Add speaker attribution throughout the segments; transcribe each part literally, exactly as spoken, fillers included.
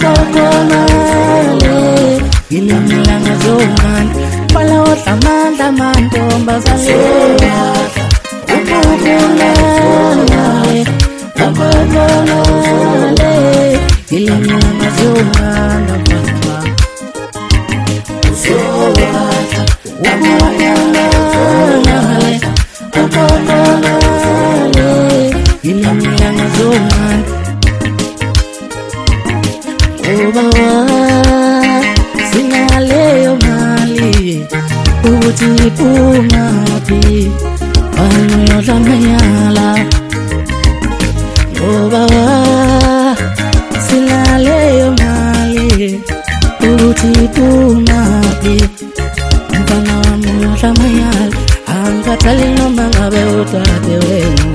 Speaker 1: ukokonale ilimlanga zongan pala otlamandla mantombazane ukokonale ukokonale ilimlanga zongan uzowatha ukokonale ukokonale ilimlanga zongan Obawa sinaleyo mali uthi pungapi pano yodlamanyala Obawa sinaleyo mali uthi pungapi pano yodlamanyala angathali noma ngabe utate wenu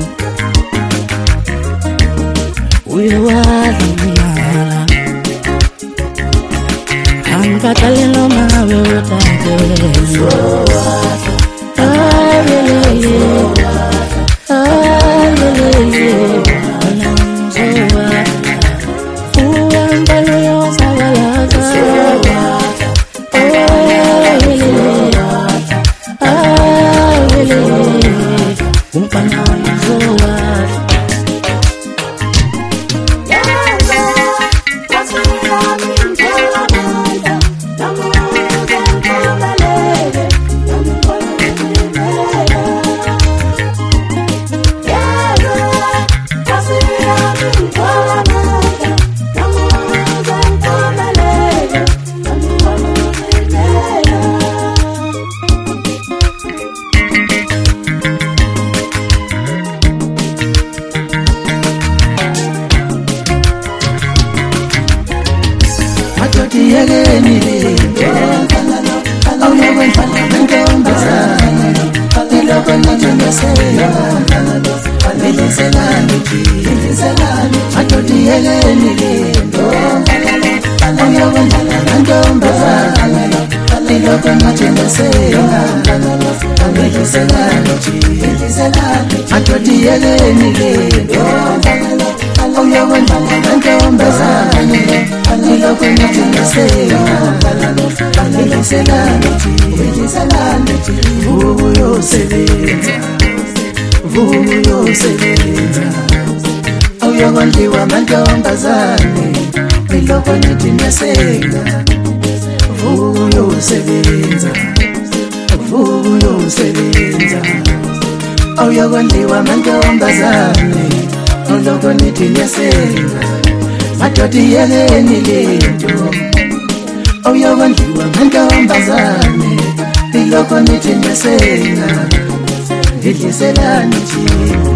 Speaker 1: uyowadlamanyala Angatale no mawe utate Ayelele Ayelele Anamzowa Uambalo yosawalaza Ayelele Ayelele Umpanamzowa Yegeni au yewen palamento mbazana iloko nijengeseya niliselani niliselani atoti yegeni au yewen palamento mbazana iloko nijengeseya niliselani niliselani atoti yegeni au yewen palamento mbazana Iloko nijengeseya niliselani niliselani vuvu yosebenza vuvu yosebenza awuyokondliwa mantombazane iloko nijengeseya vuvu yosebenza vuvu yosebenza awuyokondliwa mantombazane iloko nijengeseya Matoti yegeni lento Awuyokondliwa mantombazane iloko nijengeseya nidliselani jimo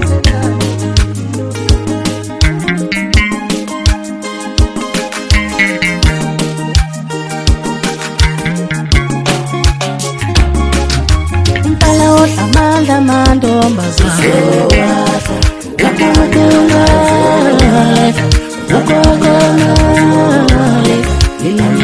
Speaker 1: Mpala otlamandla mantombazane ukokonale ukokonale